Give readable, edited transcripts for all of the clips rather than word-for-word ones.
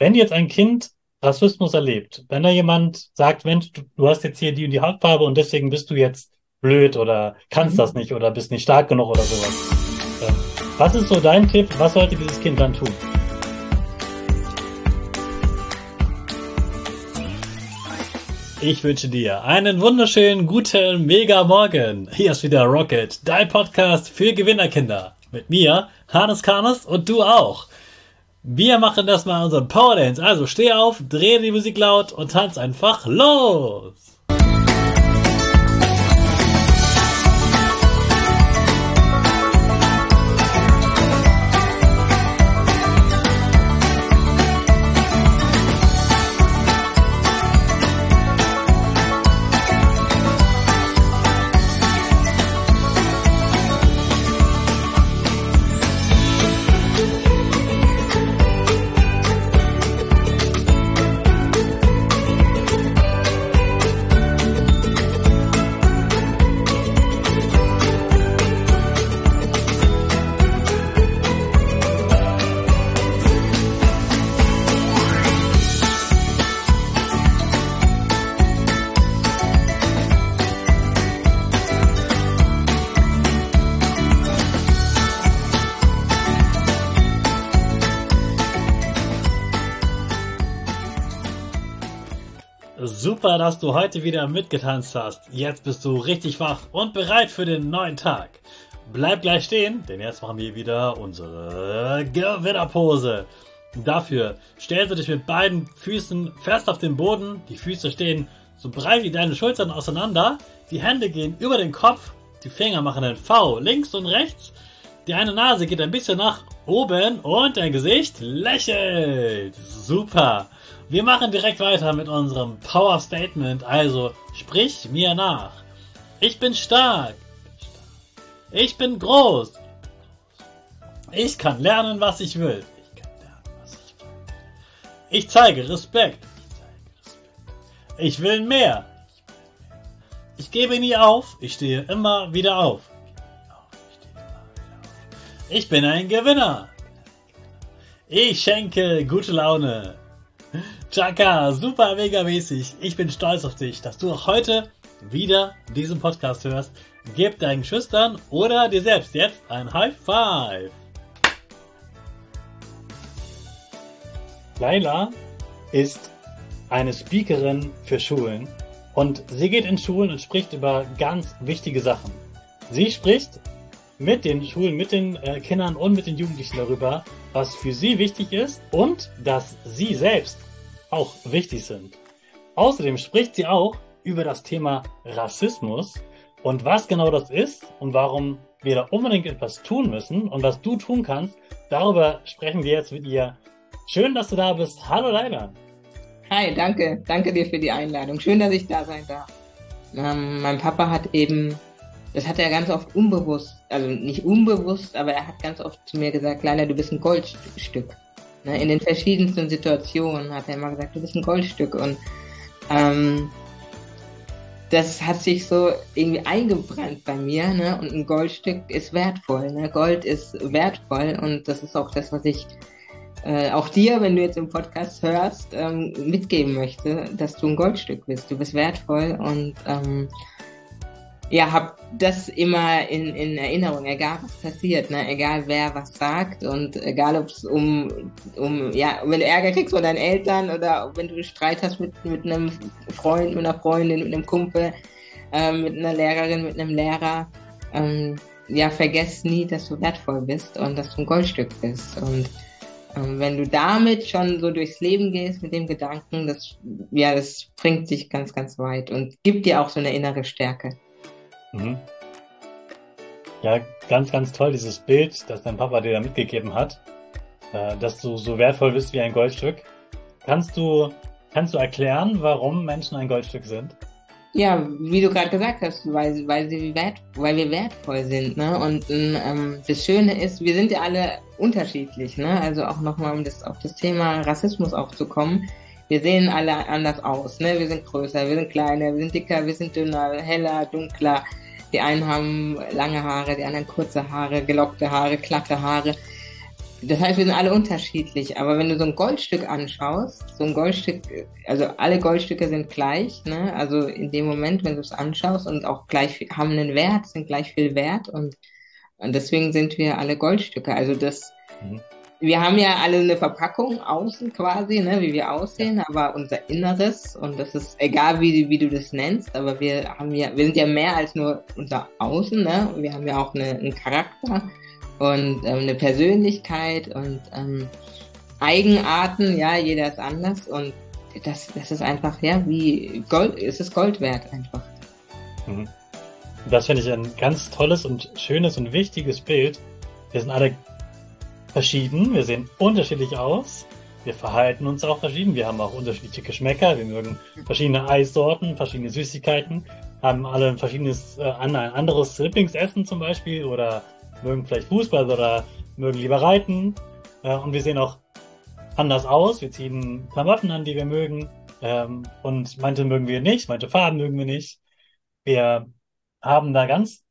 Wenn jetzt ein Kind Rassismus erlebt, wenn da jemand sagt, Mensch, du hast jetzt hier die und die Hautfarbe und deswegen bist du jetzt blöd oder kannst das Mhm. nicht oder bist nicht stark genug oder sowas. Ähm, Was ist so dein Tipp? Was sollte dieses Kind dann tun? Ich wünsche dir einen wunderschönen, guten, mega Morgen. Hier ist wieder Rocket, dein Podcast für Gewinnerkinder. Mit mir, Hannes Karnes und du auch. Wir machen das mal unseren Power Dance. Also steh auf, dreh die Musik laut und tanz einfach los. Super, dass du heute wieder mitgetanzt hast. Jetzt bist du richtig wach und bereit für den neuen Tag. Bleib gleich stehen, denn jetzt machen wir wieder unsere Gewinnerpose. Dafür stellst du dich mit beiden Füßen fest auf den Boden. Die Füße stehen so breit wie deine Schultern auseinander. Die Hände gehen über den Kopf. Die Finger machen ein V links und rechts. Die eine Nase geht ein bisschen nach oben und dein Gesicht lächelt. Super. Wir machen direkt weiter mit unserem Power Statement. Also sprich mir nach. Ich bin stark. Ich bin groß. Ich kann lernen, was ich will. Ich zeige Respekt. Ich will mehr. Ich gebe nie auf. Ich stehe immer wieder auf. Ich bin ein Gewinner. Ich schenke gute Laune. Chaka, super mega mäßig. Ich bin stolz auf dich, dass du auch heute wieder diesen Podcast hörst. Gib deinen Schüchtern oder dir selbst jetzt ein High Five. Laila ist eine Speakerin für Schulen und sie geht in Schulen und spricht über ganz wichtige Sachen. Sie spricht mit den Schulen, mit den Kindern und mit den Jugendlichen darüber, was für sie wichtig ist und dass sie selbst auch wichtig sind. Außerdem spricht sie auch über das Thema Rassismus und was genau das ist und warum wir da unbedingt etwas tun müssen und was du tun kannst. Darüber sprechen wir jetzt mit ihr. Schön, dass du da bist. Hallo Laila. Hi, danke. Danke dir für die Einladung. Schön, dass ich da sein darf. Mein Papa hat eben, das hat er ganz oft unbewusst, also nicht unbewusst, aber er hat ganz oft zu mir gesagt, Kleiner, du bist ein Goldstück. Ne, in den verschiedensten Situationen hat er immer gesagt, du bist ein Goldstück. Und das hat sich so irgendwie eingebrannt bei mir. Ne? Und ein Goldstück ist wertvoll. Ne? Gold ist wertvoll und das ist auch das, was ich auch dir, wenn du jetzt im Podcast hörst, mitgeben möchte, dass du ein Goldstück bist. Du bist wertvoll und hab das immer in Erinnerung, egal was passiert, ne? Egal wer was sagt und egal ob es wenn du Ärger kriegst von deinen Eltern oder wenn du Streit hast mit einem Freund, mit einer Freundin, mit einem Kumpel, mit einer Lehrerin, mit einem Lehrer, vergiss nie, dass du wertvoll bist und dass du ein Goldstück bist. Und wenn du damit schon so durchs Leben gehst mit dem Gedanken, das bringt dich ganz, ganz weit und gibt dir auch so eine innere Stärke. Mhm. Ja, ganz, ganz toll, dieses Bild, das dein Papa dir da mitgegeben hat, dass du so wertvoll bist wie ein Goldstück. Kannst du erklären, warum Menschen ein Goldstück sind? Ja, wie du gerade gesagt hast, weil wir wertvoll sind, ne? Und das Schöne ist, wir sind ja alle unterschiedlich, ne? Also auch nochmal, um auf das Thema Rassismus aufzukommen. Wir sehen alle anders aus, ne? Wir sind größer, wir sind kleiner, wir sind dicker, wir sind dünner, heller, dunkler. Die einen haben lange Haare, die anderen kurze Haare, gelockte Haare, glatte Haare. Das heißt, wir sind alle unterschiedlich, aber wenn du so ein Goldstück anschaust, so ein Goldstück, also alle Goldstücke sind gleich, ne? Also in dem Moment, wenn du es anschaust und auch gleich haben einen Wert, sind gleich viel wert und deswegen sind wir alle Goldstücke. Also Mhm. wir haben ja alle eine Verpackung außen quasi, ne, wie wir aussehen, aber unser Inneres, und das ist egal, wie du das nennst, aber wir sind ja mehr als nur unser Außen, ne? Wir haben ja auch einen Charakter und eine Persönlichkeit und Eigenarten, ja, jeder ist anders und das ist einfach, ja, wie Gold, es ist Gold wert einfach. Mhm. Das finde ich ein ganz tolles und schönes und wichtiges Bild. Wir sind alle verschieden, wir sehen unterschiedlich aus, wir verhalten uns auch verschieden, wir haben auch unterschiedliche Geschmäcker, wir mögen verschiedene Eissorten, verschiedene Süßigkeiten, haben alle ein anderes Lieblingsessen zum Beispiel oder mögen vielleicht Fußball oder mögen lieber reiten und wir sehen auch anders aus, wir ziehen Klamotten an, die wir mögen und manche mögen wir nicht, manche Farben mögen wir nicht. Wir haben da ganz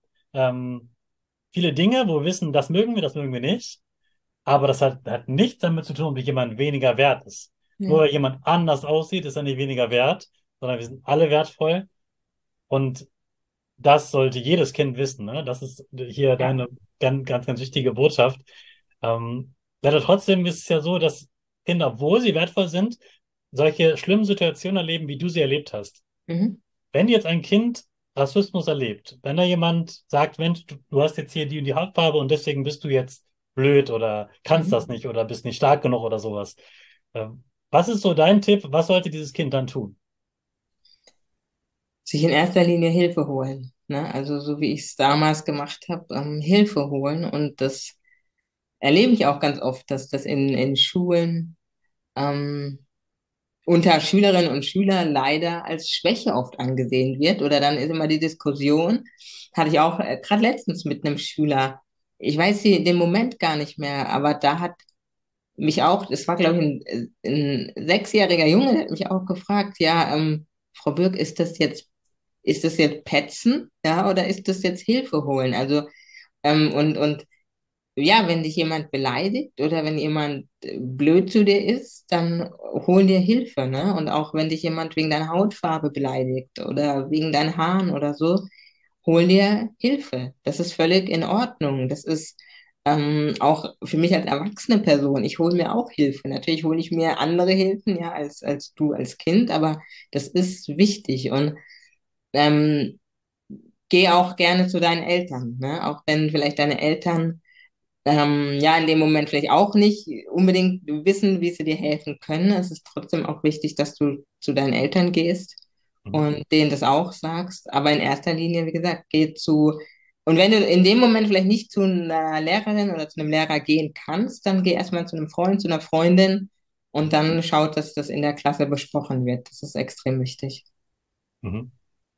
viele Dinge, wo wir wissen, das mögen wir nicht. Aber das hat nichts damit zu tun, ob jemand weniger wert ist. Nur Ja, weil jemand anders aussieht, ist er nicht weniger wert, sondern wir sind alle wertvoll. Und das sollte jedes Kind wissen. Ne? Das ist hier ja. deine ganz wichtige Botschaft. Leider trotzdem ist es ja so, dass Kinder, obwohl sie wertvoll sind, solche schlimmen Situationen erleben, wie du sie erlebt hast. Mhm. Wenn jetzt ein Kind Rassismus erlebt, wenn da jemand sagt, Mensch, du hast jetzt hier die und die Hautfarbe und deswegen bist du jetzt blöd oder kannst das Mhm. nicht oder bist nicht stark genug oder sowas. Was ist so dein Tipp? Was sollte dieses Kind dann tun? Sich in erster Linie Hilfe holen. Ne? Also so wie ich es damals gemacht habe, Hilfe holen. Und das erlebe ich auch ganz oft, dass das in Schulen ähm, unter Schülerinnen und Schülern leider als Schwäche oft angesehen wird. Oder dann ist immer die Diskussion, hatte ich auch gerade letztens mit einem Schüler, ich weiß den Moment gar nicht mehr, aber da hat mich auch, das war glaube ich ein sechsjähriger Junge, der hat mich auch gefragt, ja, Frau Birk, ist das jetzt Petzen, ja, oder ist das jetzt Hilfe holen? Also, und ja, wenn dich jemand beleidigt oder wenn jemand blöd zu dir ist, dann hol dir Hilfe, ne? Und auch wenn dich jemand wegen deiner Hautfarbe beleidigt oder wegen deinen Haaren oder so, hol dir Hilfe. Das ist völlig in Ordnung. Das ist auch für mich als erwachsene Person. Ich hole mir auch Hilfe. Natürlich hole ich mir andere Hilfen, ja, als du als Kind, aber das ist wichtig. Und ähm, geh auch gerne zu deinen Eltern, ne? Auch wenn vielleicht deine Eltern ja in dem Moment vielleicht auch nicht unbedingt wissen, wie sie dir helfen können. Es ist trotzdem auch wichtig, dass du zu deinen Eltern gehst Mhm. und denen das auch sagst. Aber in erster Linie, wie gesagt, geh zu. Und wenn du in dem Moment vielleicht nicht zu einer Lehrerin oder zu einem Lehrer gehen kannst, dann geh erstmal zu einem Freund, zu einer Freundin und dann schaut, dass das in der Klasse besprochen wird. Das ist extrem wichtig. Mhm.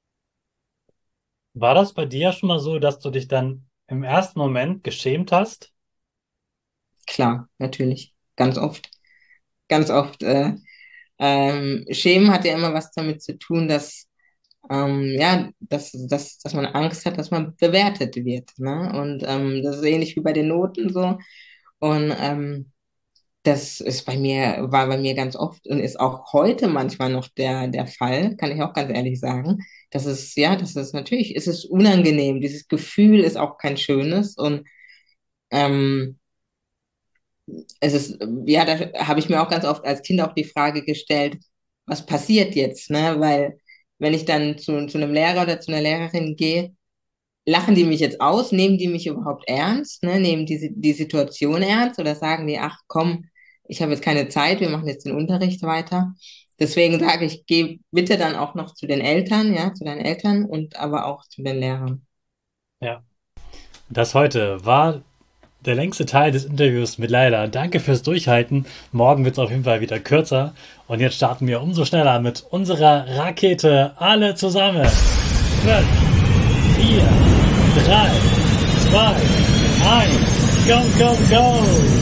War das bei dir schon mal so, dass du dich dann im ersten Moment geschämt hast? Klar, natürlich. Ganz oft. Ganz oft. Schämen hat ja immer was damit zu tun, ja, dass man Angst hat, dass man bewertet wird. Ne? Und das ist ähnlich wie bei den Noten so. Und das ist war bei mir ganz oft und ist auch heute manchmal noch der Fall, kann ich auch ganz ehrlich sagen. Das ist natürlich, es ist unangenehm. Dieses Gefühl ist auch kein schönes. Und ähm, es ist, ja, da habe ich mir auch ganz oft als Kind auch die Frage gestellt, was passiert jetzt, ne? Weil wenn ich dann zu einem Lehrer oder zu einer Lehrerin gehe, lachen die mich jetzt aus, nehmen die mich überhaupt ernst, ne? Nehmen die Situation ernst oder sagen die, ach komm, ich habe jetzt keine Zeit, wir machen jetzt den Unterricht weiter. Deswegen sage ich, geh bitte dann auch noch zu den Eltern, ja, zu deinen Eltern und aber auch zu den Lehrern. Ja. Das heute war der längste Teil des Interviews mit Laila. Danke fürs Durchhalten. Morgen wird es auf jeden Fall wieder kürzer. Und jetzt starten wir umso schneller mit unserer Rakete. Alle zusammen. 5, 4, 3, 2, 1. Go, go, go!